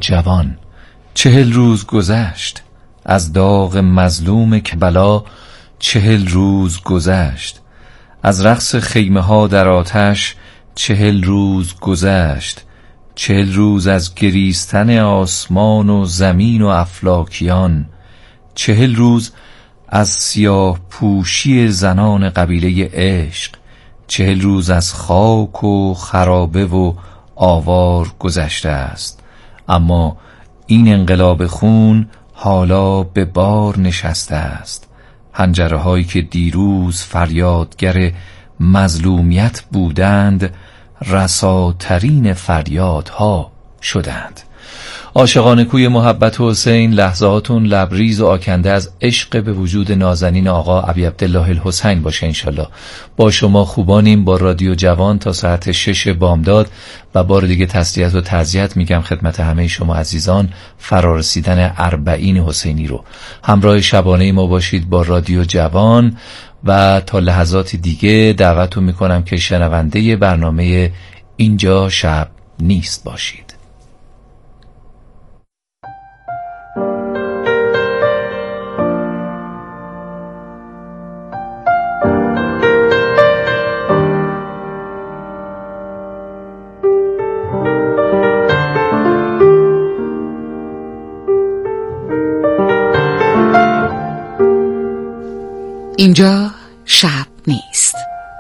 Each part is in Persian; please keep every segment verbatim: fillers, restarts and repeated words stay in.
جوان. چهل روز گذشت از داغ مظلوم کربلا، چهل روز گذشت از رقص خیمه ها در آتش، چهل روز گذشت. چهل روز از گریستن آسمان و زمین و افلاکیان، چهل روز از سیاه پوشی زنان قبیله عشق، چهل روز از خاک و خرابه و آوار گذشته است. اما این انقلاب خون حالا به بار نشسته است. حنجره هایی که دیروز فریادگر مظلومیت بودند، رساترین فریادها شدند. عاشقان کوی محبت حسین، لحظاتون لبریز و آکنده از عشق به وجود نازنین آقا ابی عبدالله الحسین باشه انشالله. با شما خوبانیم با رادیو جوان تا ساعت شش بامداد و بار دیگه تسلیت و تعزیت میگم خدمت همه شما عزیزان فرارسیدن اربعین حسینی رو. همراه شبانه ما باشید با رادیو جوان و تا لحظات دیگه دعوتتون میکنم که شنونده برنامه اینجا شب نیست باشید. اینجا شب نیست.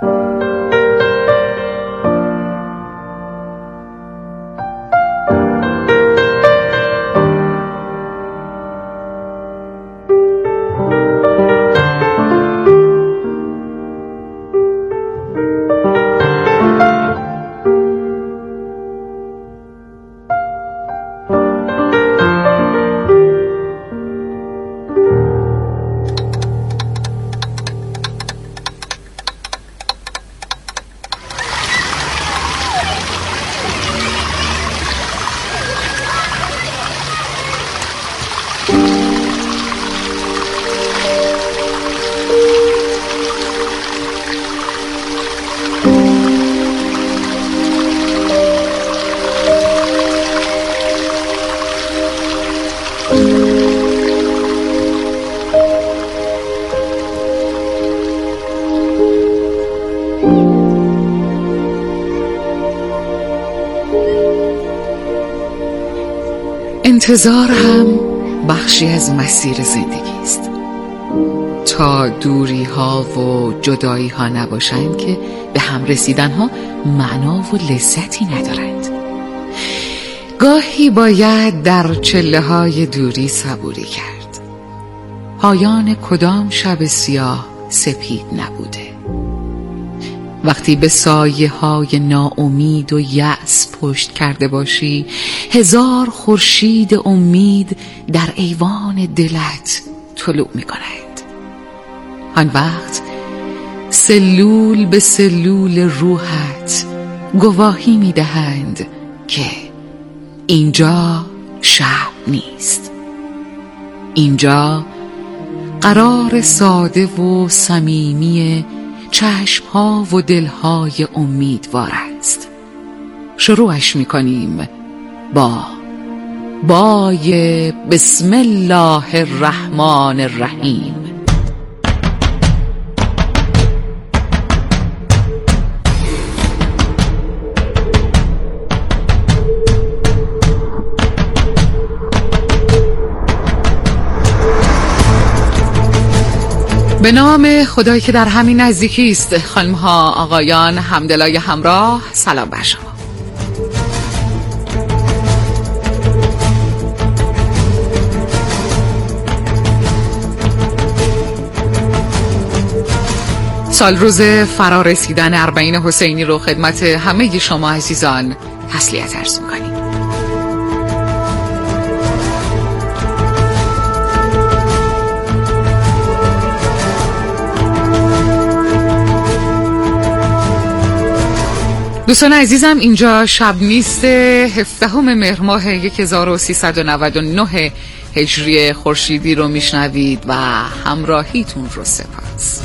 انتظار هم بخشی از مسیر زندگی است. تا دوری ها و جدایی ها نباشند که به هم رسیدن ها معنا و لذتی ندارند. گاهی باید در چله های دوری صبوری کرد. پایان کدام شب سیاه سپید نبوده. وقتی به سایه های ناامید و یأس پشت کرده باشی، هزار خورشید امید در ایوان دلت طلوع می کند. آن وقت سلول به سلول روحت گواهی می دهند که اینجا شب نیست. اینجا قرار ساده و صمیمی چشم‌ها و دل‌های امیدوار است. شروعش می‌کنیم با بای بسم الله الرحمن الرحیم. به نام خدایی که در همین نزدیکی است. خانم ها آقایان همدلای همراه، سلام بر شما. سال روز فرارسیدن اربعین حسینی رو خدمت همه شما عزیزان تسلیت عرض می‌کنیم. دوستان عزیزم، اینجا شب نیست. هفدهم مهر ماه هزار و سیصد و نود و نه هجری خورشیدی رو میشنوید و همراهیتون رو سپاس.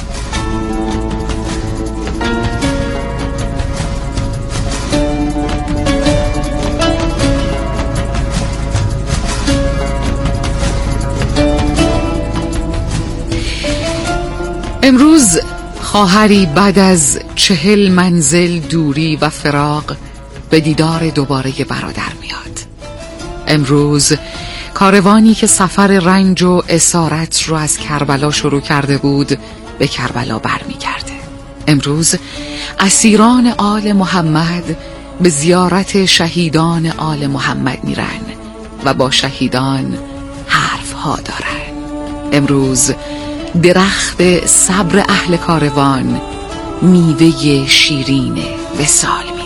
امروز خواهری بعد از چهل منزل دوری و فراق به دیدار دوباره برادر میاد. امروز کاروانی که سفر رنج و اسارت رو از کربلا شروع کرده بود به کربلا برمیگرده. امروز اسیران آل محمد به زیارت شهیدان آل محمد میرن و با شهیدان حرف ها دارن. امروز درخت صبر اهل کاروان میوه شیرین وصال میده.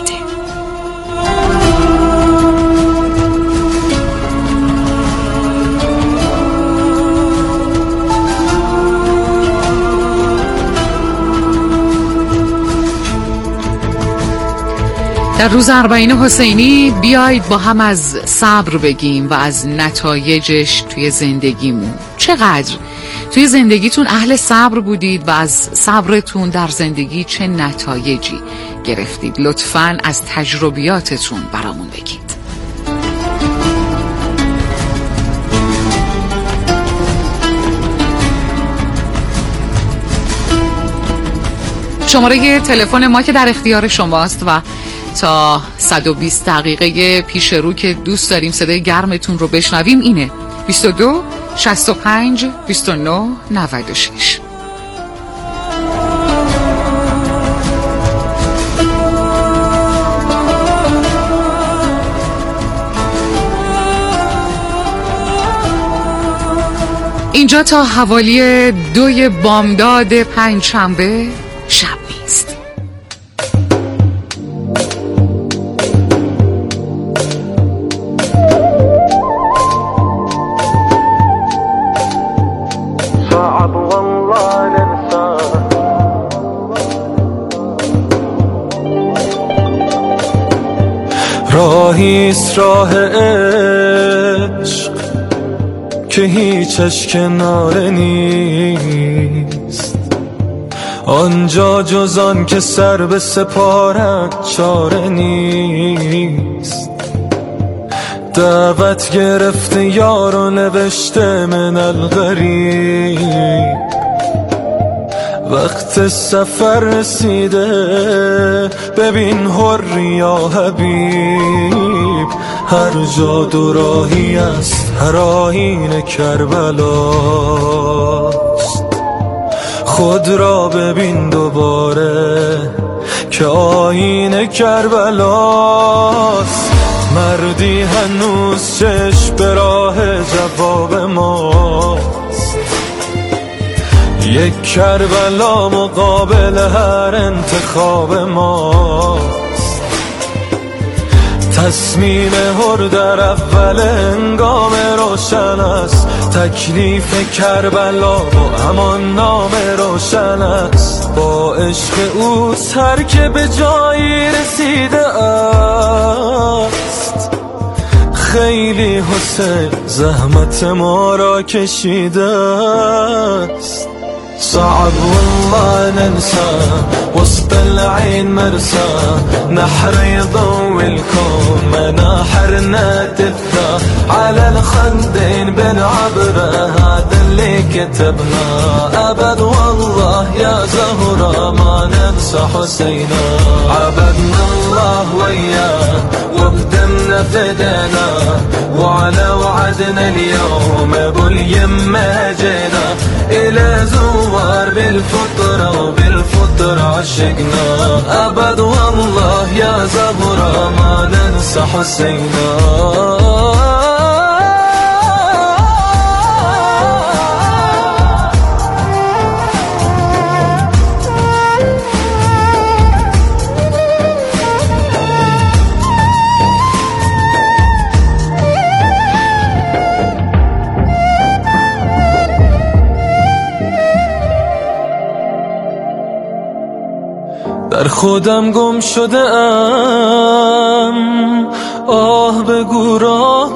در روز اربعین حسینی بیایید با هم از صبر بگیم و از نتایجش توی زندگیمون. چقدر توی زندگیتون اهل صبر بودید و از صبرتون در زندگی چه نتایجی گرفتید؟ لطفاً از تجربیاتتون برامون بگید. شماره تلفن ما که در اختیار شماست و تا صد و بیست دقیقه پیش رو که دوست داریم صدای گرمتون رو بشنویم اینه: بیست و دو شصت و پنج بیست و نه نود و شش. اینجا تا حوالی دوی بامداد پنج شنبه شب نیست. راهیست راه عشق که هیچش کناره نیست، آنجا جز آن که سر به سپارت چاره نیست. دعوت گرفته یار و نوشته من الغریب، وقت سفر رسیده ببین حر یا حبیب. هر جا دو راهی است، هر آیین کربلاست. خود را ببین دوباره که آیین کربلاست. مردی هنوز چشم به راه جواب ماست، یک کربلا مقابل هر انتخاب ماست. تصمیم هر در اول هنگام روشن است، تکلیف کربلا با همان نام روشن است. با عشق اوست هر که به جایی رسیده است. خیلی حسین زحمت ما را کشیده است. صعب والله ننسى وسط العين مرسى، نحر يضوي الكون مناحرنا تفتح على الخدين بالعبرة. هذا اللي كتبنا أبد والله يا زهرة ما ننسى حسينا. عبدنا الله وياه وبدمنا فدينا، وعلى وعدنا اليوم ابو اليمة جينا. إلى زوار بالفطرة وبالفطرة عشقنا. أبد والله يا زهرة ما ننسى حسينا. در خودم گم شده ام، آه بگو راه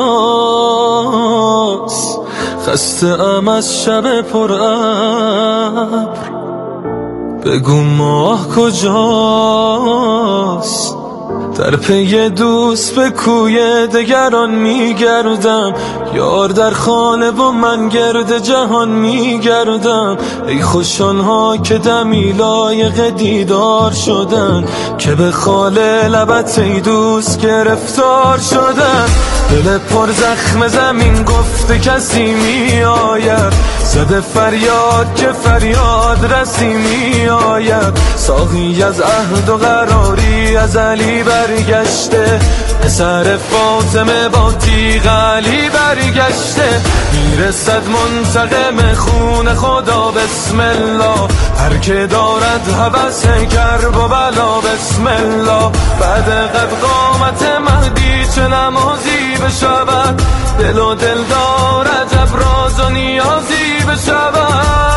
کجاست. خسته ام از شب پر ابر، بگو ماه کجاست. در پی دوست به کوی دگران میگردم، یار در خانه و من گرد جهان میگردم. ای خوش آنها که دمی لایق دیدار شدن، که به خال لبت ای دوست گرفتار شدن. دل پر زخم زمین گفته کسی می آید، زده فریاد که فریاد رسی می آید. ساقی از عهد و قراری از علی برگشته، پسر فاطمه با تیغ علی برگشته. میرسد منتقم خون خدا بسم الله، هر که دارد هوس کرب و بلا بسم الله. بعد قد قامت مهدی چه نمازی بشود، دل و دل دارد ابراز و نیازی بشود.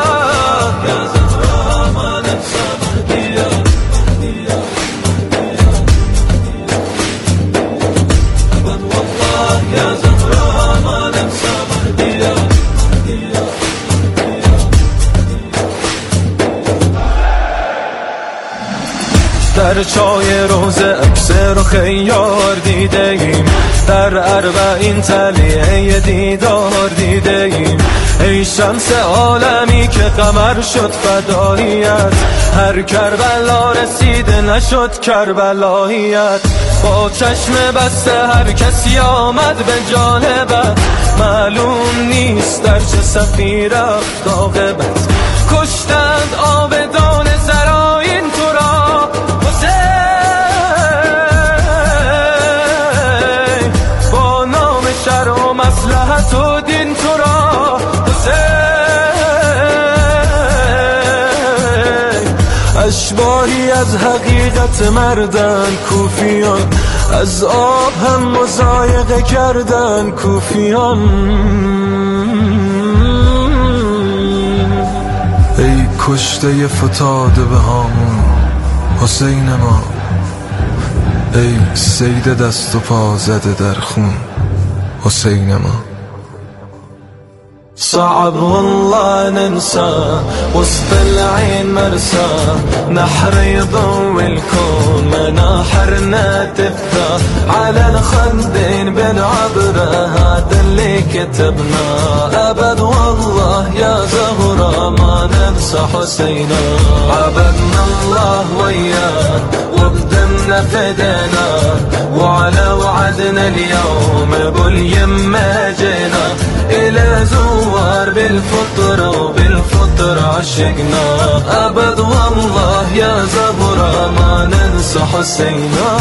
در چای روزه عکس رو خیار دیده ایم، در اربعین تلیه دیدار دیده ایم. ای شمس عالمی که قمر شد فداییت، هر کربلا رسیده نشد کربلاییت. با چشم بسته هر کسی آمد به جانبت، معلوم نیست در چه صفی رفت عاقبت. کشتند آبدان زراین تو را حسین، با نام شرع و مصلحت و دین تو را حسین. اشباهی از حقیقت مردن کوفیان، از آب هم مضایقه کردن کوفیان. ای کشته فتاده به هامون حسین ما، ای سید دست و پا زده در خون حسین ما. صعب والله ننسى وسط العين مرسى، نحر يضوي الكون مناحرنا تفتح على الخدين بالعبرة، هذا اللي كتبنا أبد والله يا زهرة ما ننسى حسينا. عبدنا الله وياه وبدمنا فدينا، وعلى وعدنا اليوم باليمة جينا، إلى زوار بالفطر وبالفطر عشقنا. أبد والله يا زهرة ما ننسى حسينا.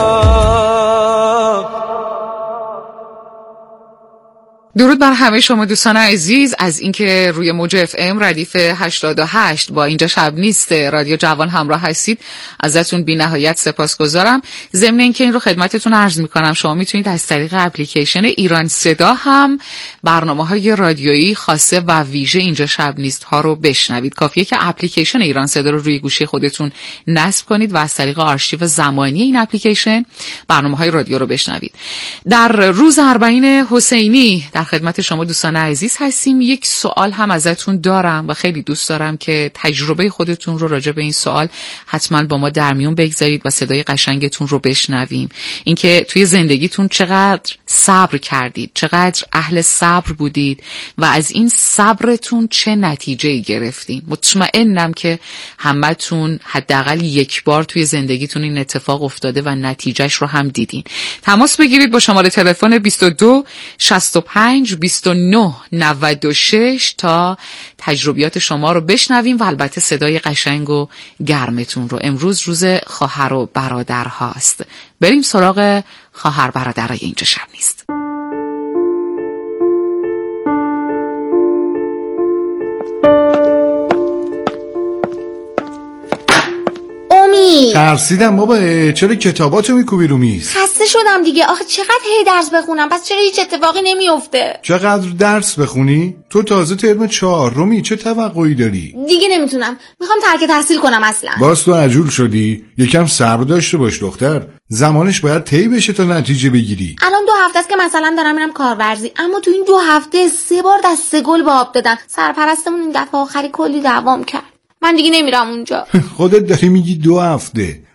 درود بر همه شما دوستان عزیز از اینکه روی موج اف ام ردیف هشتاد و هشت با اینجا شب نیست رادیو جوان همراه هستید. ازتون بی نهایت سپاسگزارم. ضمن اینکه این رو خدمتتون عرض میکنم شما میتونید از طریق اپلیکیشن ایران صدا هم برنامه‌های رادیویی خاصه و ویژه اینجا شب نیست ها رو بشنوید. کافیه که اپلیکیشن ایران صدا رو روی گوشی خودتون نصب کنید و از طریق آرشیو زمانی این اپلیکیشن برنامه‌های رادیو رو بشنوید. در روز اربعین حسینی در خدمت شما دوستان عزیز هستیم. یک سوال هم ازتون دارم و خیلی دوست دارم که تجربه خودتون رو راجع به این سوال حتما با ما در میون بگذارید و صدای قشنگتون رو بشنویم. اینکه توی زندگیتون چقدر صبر کردید، چقدر اهل صبر بودید و از این صبرتون چه نتیجه‌ای گرفتین. مطمئنم که همتون حداقل یک بار توی زندگیتون این اتفاق افتاده و نتیجهش رو هم دیدین. تماس بگیرید با شماره تلفن بیست و دو شصت و پنج بیست و نه نود و شش تا تجربیات شما رو بشنویم و البته صدای قشنگ و گرمتون رو. امروز روز خواهر و برادر هاست. بریم سراغ خواهر برادرای اینجا شب نیست. ترسیدم بابا، چرا کتاباتو میکوبی رو میز؟ خسته شدم دیگه. آخه چقدر هی درس بخونم، پس چرا هیچ اتفاقی نمیفته؟ چقدر درس بخونی؟ تو تازه ترم چهار رومی، چه توقعی داری؟ دیگه نمیتونم، میخوام ترک تحصیل کنم اصلا. باز تو عجول شدی؟ یکم صبر داشته باش دختر، زمانش باید طی بشه تا نتیجه بگیری. الان دو هفته است که مثلا دارم میرم کارورزی، اما تو این دو هفته سه بار دسته گل به آب دادن. سرپرستمون این دفعه آخری کلی دوام کرد. من دیگه نمیرم اونجا. خودت داری میگی دو هفته،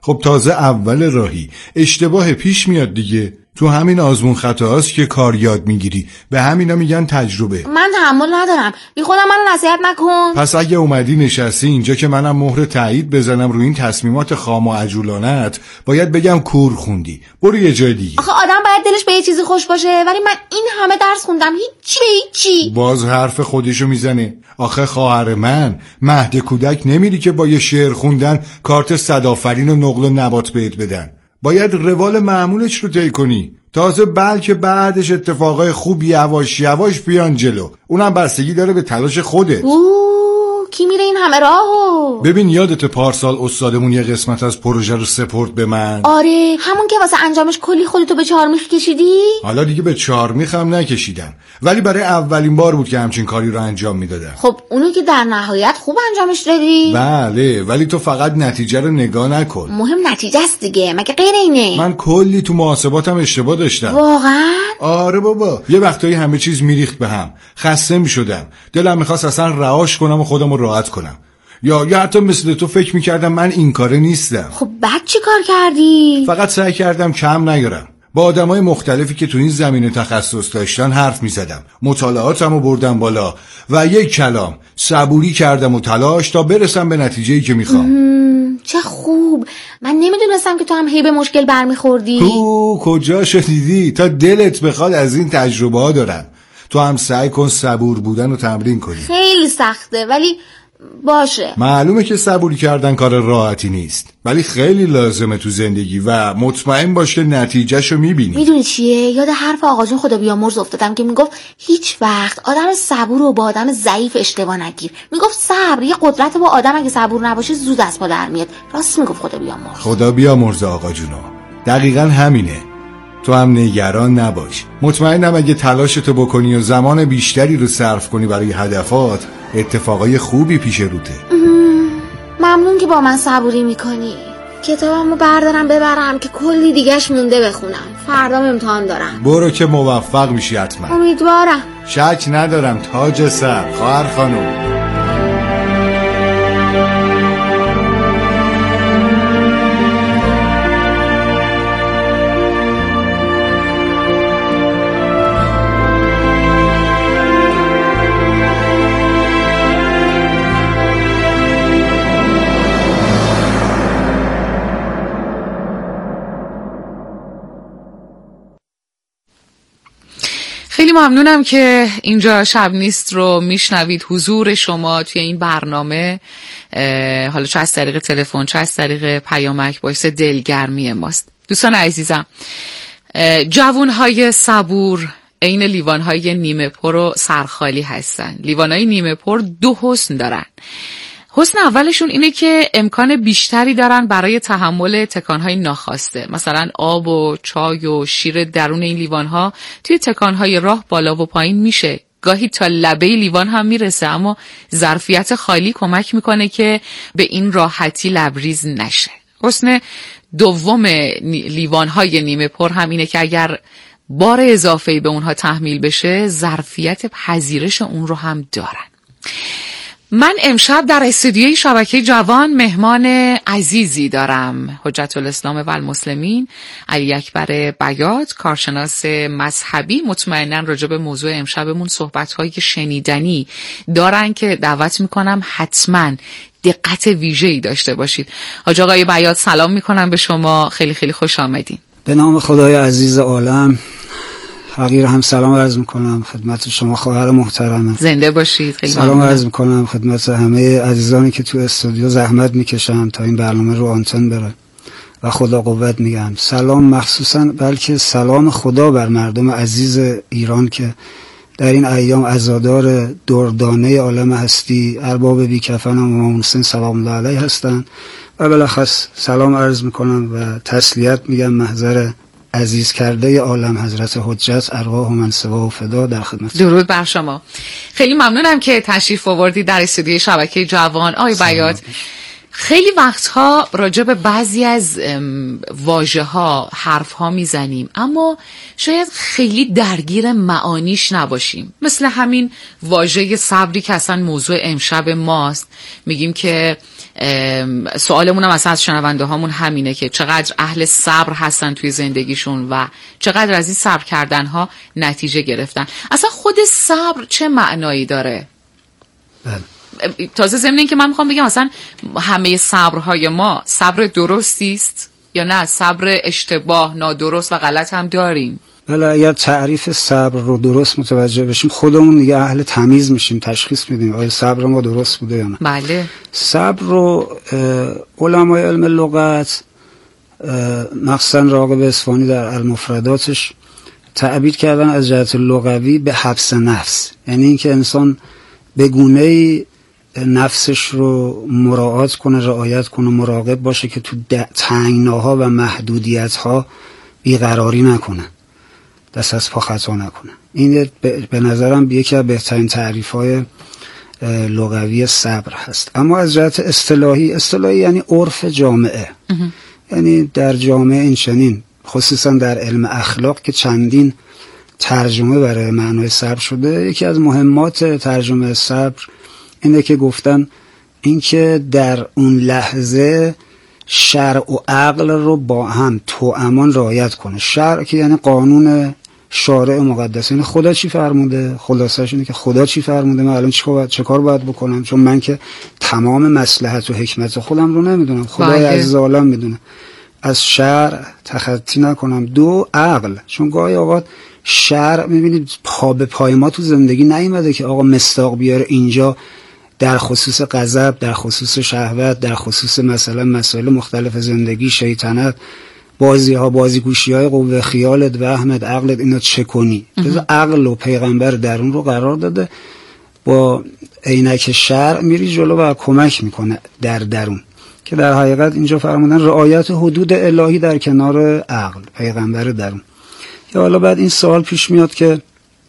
خب تازه اول راهی، اشتباه پیش میاد دیگه. تو همین آزمون خطاست که کار یاد میگیری. به همینا میگن تجربه. من تحمل ندارم، بی خودم منو نصیحت نکن. پس اگه اومدی نشستی اینجا که منم مهر تایید بزنم روی این تصمیمات خام و عجولانت، باید بگم کور خوندی، برو یه جای دیگه. آخه آدم باید دلش به یه چیزی خوش باشه، ولی من این همه درس خوندم هیچی به هیچی. باز حرف خودشو میزنه. آخه خواهر من، مهد کودک نمیری که با یه شعر خوندن کارت صدآفرین و نقل و نبات بهت بدن. باید روال معمولش رو طی کنی. تازه بلکه بعدش اتفاقای خوب یواش یواش بیان جلو. اونم بستگی داره به تلاش خودت. اوه، کی میره این همه راهو؟ ببین یادت پارسال استادمون یه قسمت از پروژه رو سپورت به من؟ آره، همون که واسه انجامش کلی خودتو به چهارمیخ کشیدی؟ حالا دیگه به چهارمیخ هم نکشیدم، ولی برای اولین بار بود که همچین کاری رو انجام میدادم. خب اونو که در نهایت خوب انجامش دادی؟ بله، ولی تو فقط نتیجه رو نگاه نکن. مهم نتیجه است دیگه، مگه غیر اینه؟ من کلی تو محاسباتم اشتباه داشتم. واقعا؟ آره بابا، یه وقتایی همه چیز میریخت به هم، خسته میشدم، دلم میخواست اصلا رهاش کنم و خودم رو راحت کنم. یا یا حتی مثل تو فکر میکردم من این کاره نیستم. خب بعد چی کار کردی؟ فقط سعی کردم کم نیارم. با آدمای مختلفی که تو این زمینه تخصص داشتن حرف میزدم، مطالعاتمو بردم بالا و یک کلام صبوری کردم و تلاش تا برسم به نتیجه‌ای که میخوام. چه خوب، من نمیدونستم که تو هم هی به مشکل برمیخوردی. تو کجا شدیدی؟ تا دلت بخواد از این تجربه ها دارم. تو هم سعی کن صبور بودن و تمرین کنی. خیلی سخته ولی باشه. معلومه که صبوری کردن کار راحتی نیست، ولی خیلی لازمه تو زندگی و مطمئن باش که نتیجهشو میبینی. میدونی چیه؟ یاد حرف آقا جون خدا بیامرز افتادم که میگفت هیچ وقت آدم صبور رو با آدم ضعیف اشتباه نگیر. میگفت صبر یه قدرت با آدم اگه صبور نباشه زود از پا در میاد. راست میگفت خدا بیامرز. خدا بیامرز آقا جونو. دقیقاً همینه. تو هم نگران نباش. مطمئنم اگه تلاشتو بکنی و زمان بیشتری رو صرف کنی برای هدفات، اتفاقای خوبی پیش روته. ممنون که با من صبوری میکنی. کتابمو بردارم ببرم که کلی دیگهش مونده بخونم. فردا امتحان دارم. برو که موفق میشی حتما. امیدوارم. شک ندارم تاج سر خواهر خانم. خیلی ممنونم که اینجا شب نیست رو میشنوید. حضور شما توی این برنامه، حالا چه از طریق تلفن چه از طریق پیامک، باعث دلگرمی ماست. دوستان عزیزم، جوانهای صبور عین لیوانهای نیمه پر و سرخالی هستن. لیوانهای نیمه پر دو حسن دارن. حسن اولشون اینه که امکان بیشتری دارن برای تحمل تکانهای ناخواسته. مثلا آب و چای و شیر درون این لیوانها توی تکانهای راه بالا و پایین میشه. گاهی تا لبه لیوان هم میرسه، اما ظرفیت خالی کمک میکنه که به این راحتی لبریز نشه. حسن دوم لیوانهای نیمه پر هم اینه که اگر بار اضافه‌ای به اونها تحمیل بشه، ظرفیت پذیرش اون رو هم دارن. من امشب در استودیوی شبکه جوان مهمان عزیزی دارم. حجت الاسلام و المسلمین علی اکبر بیات، کارشناس مذهبی. مطمئناً راجع به موضوع امشبمون صحبت‌هایی که شنیدنی دارن که دعوت میکنم حتماً دقت ویژه‌ای داشته باشید. حاج آقای بیات سلام میکنم به شما، خیلی خیلی خوش آمدین. به نام خدای عزیز عالم حقیر هم سلام عرض میکنم خدمت شما خواهر محترمم. زنده باشید. خیلی سلام عرض میکنم خدمت همه عزیزانی که تو استودیو زحمت میکشن تا این برنامه رو آنتن بره و خدا قوت میگم. سلام مخصوصا بلکه سلام خدا بر مردم عزیز ایران که در این ایام عزادار دردانه عالم هستی ارباب بی کفن و امام حسین سلام الله علیه هستن و بالاخص سلام عرض میکنم و تسلیت میگم محضر عزیز کرده عالم حضرت حجت ارواح و منصبه و فدا در خدمت. درود بر شما. خیلی ممنونم که تشریف آوردید در استودیوی شبکه جوان. آقای بیات، خیلی وقتها راجع به بعضی از واژه ها حرف ها میزنیم اما شاید خیلی درگیر معانیش نباشیم، مثل همین واژه صبری که اصلا موضوع امشب ماست. میگیم که سوالمون هم اصلا از شنونده هامون همینه که چقدر اهل صبر هستن توی زندگیشون و چقدر از این صبر کردن ها نتیجه گرفتن. اصلا خود صبر چه معنایی داره؟ بله. تازه ضمن این که من میخوام بگم اصلا همه صبرهای ما صبر درستی است یا نه صبر اشتباه، نادرست و غلط هم داریم؟ بله، اگر تعریف صبر رو درست متوجه بشیم خودمون دیگه اهل تمیز میشیم، تشخیص میدیم آیا صبر ما درست بوده یا نه. بله. صبر رو علمای علم لغت مخصوصا راغب اصفهانی در المفرداتش تعبیر کردن از جهت لغوی به حبس نفس، یعنی اینکه انسان به گونه‌ای نفسش رو مراعات کنه، رعایت کنه، مراقب باشه که تو تنگناها و محدودیت‌ها بیقراری نکنه، دست از پا خطا نکنه. این به نظرم یکی از بهترین تعریف‌های لغوی صبر هست. اما از جهت اصطلاحی، اصطلاحی یعنی عرف جامعه، یعنی در جامعه این چنین، خصوصا در علم اخلاق که چندین ترجمه برای معنای صبر شده. یکی از مهمات ترجمه صبر اینه که گفتن اینکه در اون لحظه شرع و عقل رو با هم توامان رعایت کنه. شرع که یعنی قانون شارع مقدس، یعنی خدا چی فرموده، خلاصش اینه که خدا چی فرموده، من الان چه کار باید بکنم، چون من که تمام مصلحت و حکمت خودم رو نمیدونم، خدای عز و جل میدونه. از شرع تخطی نکنم. دو، عقل، چون گاهی اوقات شرع میبینید پا به پای ما تو زندگی نیومده که آقا مصداق بیاره اینجا در خصوص غضب، در خصوص شهوت، در خصوص مثلا مسائل مختلف زندگی، شیطنت، بازی ها، بازیگوشی های قوه خیالت، وهمت، عقلت، اینا چه کنی. عقل و پیغمبر درون رو قرار داده، با عینک شرع میری جلو و کمک میکنه در درون، که در حقیقت اینجا فرمودن رعایت حدود الهی در کنار عقل، پیغمبر درون. یا حالا بعد این سوال پیش میاد که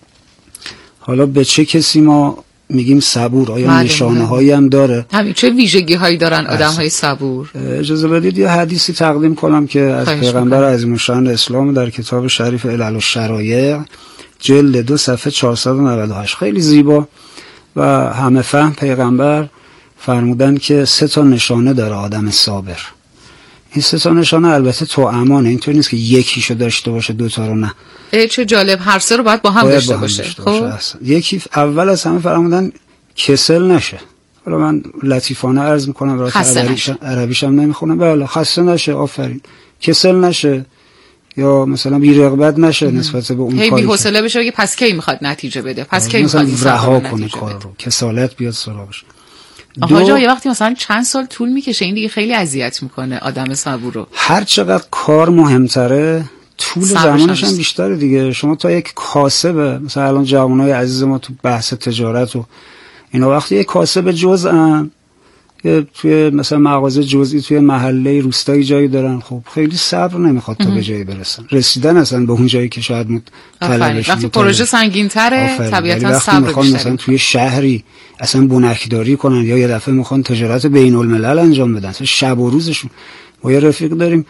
حالا به چه کسی ما میگیم صبور؟ آیا نشانه هایی هم داره؟ همین چه ویژگی هایی دارن آدم های صبور؟ اجازه بدید یه حدیثی تقدیم کنم که از پیغمبر عظیم الشأن اسلام در کتاب شریف علل الشرایع جلد دو صفحه چهارصد و نود و هشت، خیلی زیبا و همه فهم پیغمبر فرمودن که سه تا نشانه داره آدم صابر. این سه تا نشانه البته تو امانه، اینطور نیست که یکیشو داشته باشه دوتا رو نه. ای چه جالب، هر سه رو باید با هم داشته باشه. خب یکی اول از همه فرمودن کسل نشه. حالا من لطیفانه عرض میکنم، راست عربیشم عربیشم نمیخونم، بله خسته نشه، آفرین، کسل نشه یا مثلا بی رغبت نشه نسبت به اون کاری، هی بی حوصله بشه بگه پس کی میخواد نتیجه بده، پس کی میخواد رها کنه کار رو، کسالت بیاد سراغش. آقا جا یه وقتی مثلا چند سال طول میکشه، این دیگه خیلی اذیت میکنه آدم صبور رو. هر چقدر کار مهمتره طول زمانش هم بیشتره دیگه. شما تا یک کاسبه، مثلا الان جوانای عزیز ما تو بحث تجارت و اینا، وقتی یک کاسب جزءن که توی مثلا مغازه جزئی توی محله روستایی جایی دارن، خب خیلی صبر نمیخواد تا به جایی برسن، رسیدن اصلا به اون جایی که شاید طلبش. وقتی پروژه سنگین‌تره طبیعتاً صبر میخوان مثلا توی شهری اصلا بنکداری کنن یا یه دفعه میخوان تجارت بین الملل انجام بدن، شب و روزشون. ما یه رفیق داریم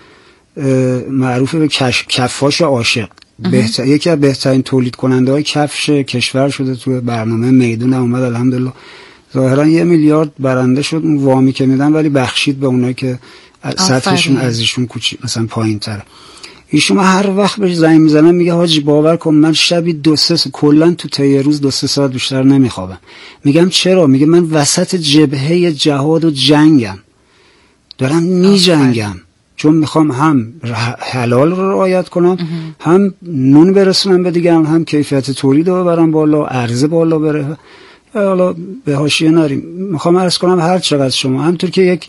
معروف به کفاش عاشق، بهتر یکی از بهترین تولید کننده های کفش کشور شده، توی برنامه میدون اومد الحمدلله، ظاهرا یه میلیارد برنده شد اون وامی که میدن، ولی بخشید به اونایی که سطحشون از ایشون کوچیک مثلا پایین تره. ایشون هر وقت بهش زنگ میزنم میگه حاجی باور کن من شبی دو سه کلا تو طی روز دو سه ساعت بیشتر نمیخوابم. میگم چرا؟ میگه من وسط جبهه جهاد و جنگم، دارم میجنگم، چون میخوام هم حلال رو رعایت کنم، هم نون برسونم به دیگران، هم کیفیت تولید رو ببرم بالا، عرضه بالا بره. حالا به حاشیه نریم، میخوام عرض کنم هر چقدر شما همونطور که یک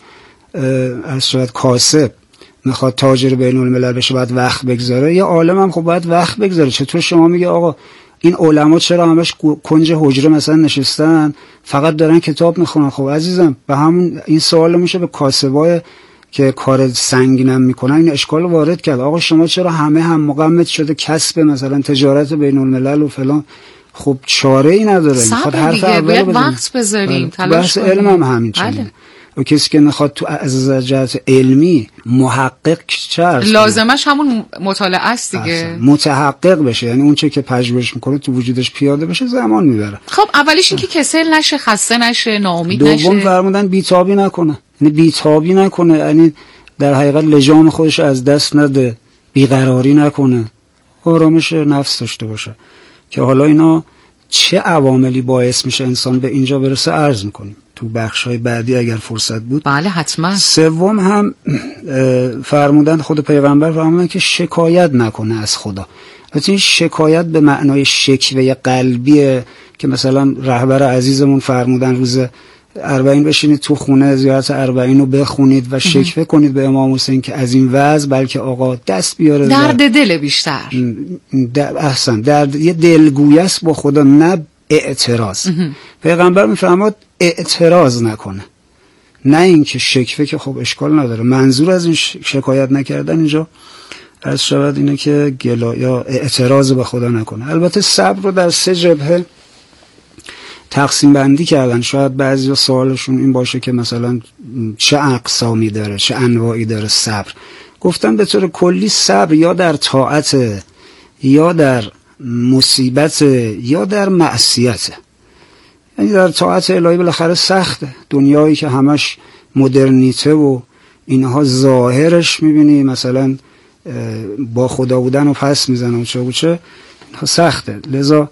از شاید کاسب میخواد تاجر بین الملل بشه باید وقت بگذاره، یه عالم هم خب باید وقت بگذاره. چطور شما میگه آقا این علما چرا همش کنج حجره مثلا نشستن فقط دارن کتاب میخونن؟ خب عزیزم به همون این سوال میشه به کاسبای که کار سنگینم میکنن این اشکال وارد کرد. آقا شما چرا همه هم مقمت شده کسب مثلا تجارت بین الملل و فلان؟ خب چاره ای نداره، میخواد حرف اول باید وقت بذاریم، تلاش کنیم. بحث علم هم همین چنینه. و کسی که میخواد تو از جهت علمی محقق چه لازمش همون مطالعه است دیگه، متحقق بشه، یعنی اون چه که پژوهش میکنه تو وجودش پیاده بشه زمان میبره. خب اولیش این که کسل نشه، خسته نشه، ناامید نشه. دوم فرمودن بیتابی نکنه، یعنی بیتابی نکنه، یعنی در حقیقت لجام خودش از دست نده، بیقراری نکنه، آرامش نفس داشته باشه. که حالا اینا چه عواملی باعث میشه انسان به اینجا برسه عرض میکنیم تو بخش‌های بعدی اگر فرصت بود. بله حتما. سوم هم فرمودن، خود پیغمبر فرمودن که شکایت نکنه از خدا. البته این شکایت به معنای شکوه قلبیه که مثلا رهبر عزیزمون فرمودن روز اربعین بشینید تو خونه زیارت اربعین رو بخونید و شکوه کنید به امام حسین که از این وضع بلکه آقا دست بیاره، درد دل بیشتر. احسن، درد یه دلگویی است با خدا، نه اعتراض. پیغمبر میفرماد اعتراض نکنه، نه اینکه شکوه، که خب اشکال نداره. منظور از این شکایت نکردن اینجا از شود اینه که گلا یا اعتراض به خدا نکنه. البته صبر رو در سه جبهه تقسیم بندی کردن. شاید بعضی سوالشون این باشه که مثلا چه اقسامی داره، چه انواعی داره صبر. گفتن به طور کلی صبر یا در طاعت، یا در مصیبت، یا در معصیت. یعنی در طاعت الهی بالاخره سخته، دنیایی که همش مدرنیته و اینها ظاهرش میبینی مثلا با خدا بودن و پس میزنه و چه و چه، اینها سخته. لذا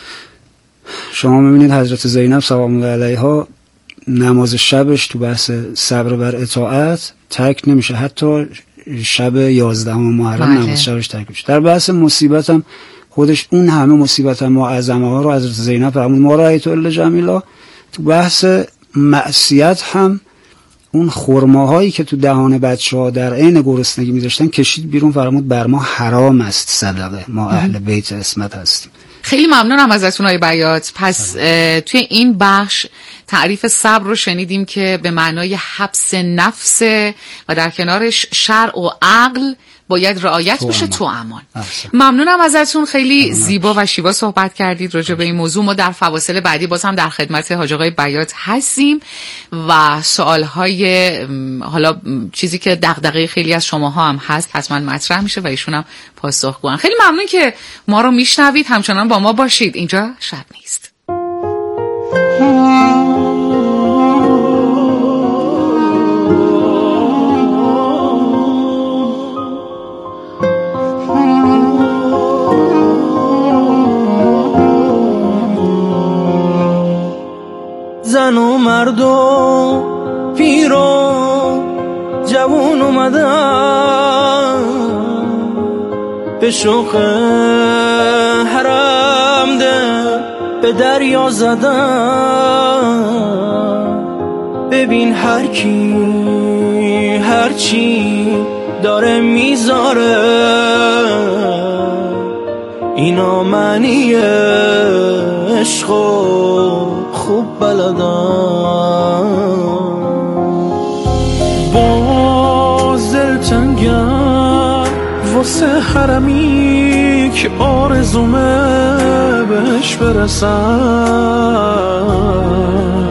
شما میبینید حضرت زینب سلام الله علیها نماز شبش تو بحث صبر بر اطاعت ترک نمیشه، حتی شب یازدهم محرم نماز شبش ترک میشه. در بحث مصیبت هم خودش اون همه مصیبت هم معظمه ها رو حضرت زینب فرمود ما رأیت الا جمیلا. تو بحث معصیت هم اون خرماهایی که تو دهان بچه‌ها در عین گرسنگی میذاشتن کشید بیرون، فرمود بر ما حرام است صدقه، ما اهل بیت اسمت هستیم. خیلی ممنونم ازتون آقای بیات. پس توی این بخش تعریف صبر رو شنیدیم که به معنای حبس نفس و در کنارش شرع و عقل باید رعایت بشه تو امان. ممنونم ازتون، خیلی زیبا و شیوا صحبت کردید راجع به این موضوع. ما در فواصل بعدی باز هم در خدمت حاج آقای بیات هستیم و سوالهای حالا چیزی که دغدغه خیلی از شماها هم هست حتما مطرح میشه و ایشون هم پاسخگوان. خیلی ممنون که ما رو میشنوید، همچنان با ما باشید. اینجا شب نیست. زن و مرد و پیر و جوون اومدن به شوق حرم ده به دریا زدن. ببین هر کی هر چی داره میذاره، اینا معنی عشق خوب بلدن. باز دلتنگم واسه حرمی که آرزومه بهش برسم.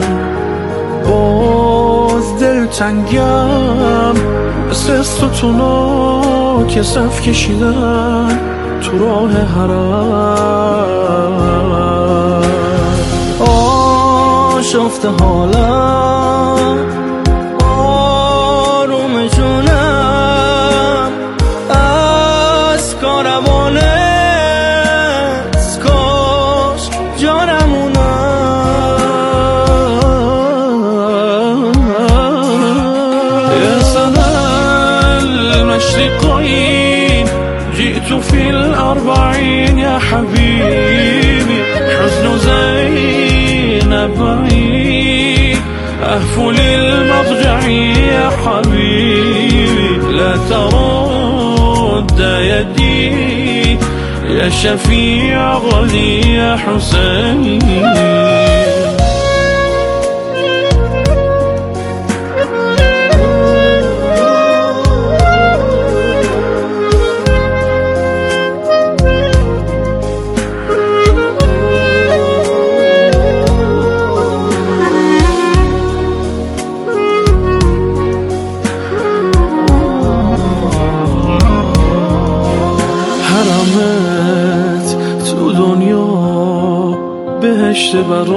باز دلتنگم مثل ستونا که صف کشیدن تو راه حرم. آشفته حالم آروم جونم از کاروانت، کاش جانمونم. يا سنة المشرقين جئت في الأربعين يا حبيبي، حزن زينب بعيد أهفو للمضجع يا حبيبي، لا ترد يدي يا شفيع غلي يا حسين. بهشت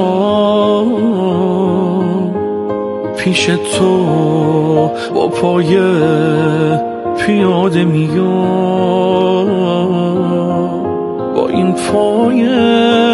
برام پیش تو با پای پیاده میام با این پای